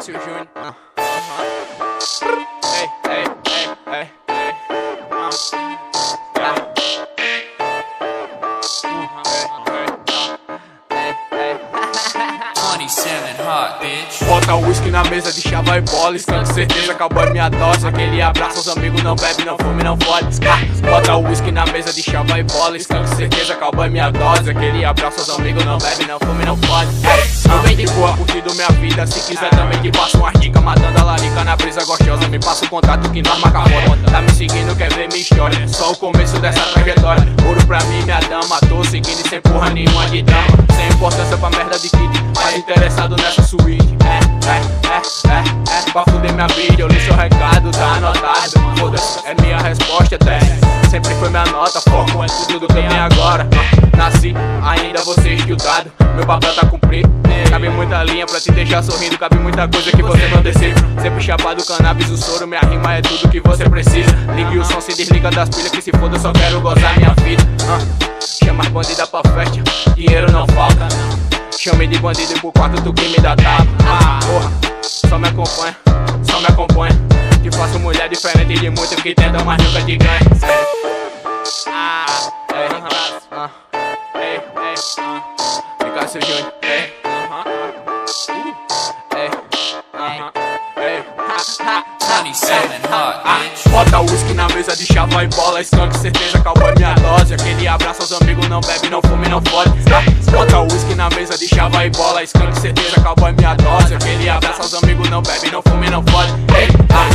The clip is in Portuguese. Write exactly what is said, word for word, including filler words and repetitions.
Cássio Júnior. Uh. Uh-huh. Ei, ei, ei, ei, ei. Uh. Yeah. twenty-seven hot, bitch. Bota o whisky na mesa de chava e bola, escanque certeza, cowboy minha dose. Aquele abraço aos amigos, não bebe, não fume, não fode. Bota o whisky na mesa de chava e bola, escanque certeza, cowboy minha dose. Aquele abraço aos amigos, não bebe, não fume, não fode. Não vem de boa curtindo minha vida, se quiser também que passa uma rica. Matando a larica na brisa gostosa, me passa o contato que nós marca roda. Tá me seguindo, quer ver minha história, só o começo dessa trajetória. Ouro pra mim, minha dama, tô seguindo sem porra nenhuma de dama. Sem importância pra merda de kid, mas interessado nessa suíte. É, é, é, é, é, pra fuder minha vida, eu li seu recado, tá anotado. Foda-se, é minha resposta até. Sempre foi minha nota, foco é tudo que tem agora. Nasci, ainda vou ser estudado, meu papel tá cumprido. Cabe muita linha pra te deixar sorrindo, cabe muita coisa que você não decide. Sempre chapado, cannabis, o soro, minha rima é tudo que você precisa. Ligue o som, se desliga das pilhas, que se foda, eu só quero gozar minha vida. uh, Chama as bandidas pra festa, dinheiro não falta. Chame de bandido e pro quarto tu que me dá tapa. Ah, porra, só me acompanha, só me acompanha. Te faço mulher diferente de muito que tenta, mas nunca te ganha. Ah, ei, ah, ei, ei, ah, Cássio Júnior, ei, aham, ei, aham, ei, twenty-seven hot, bitch. bota o whisky na mesa de chava e bola, escanque certeza, cowboy minha dose. Aquele abraço aos amigos, não bebe, não fume, não fode. Bota o whisky na mesa de chava e bola, escanque certeza, cowboy minha dose. Aquele abraço aos amigos, não bebe, não fume, não fode. Ei, ah.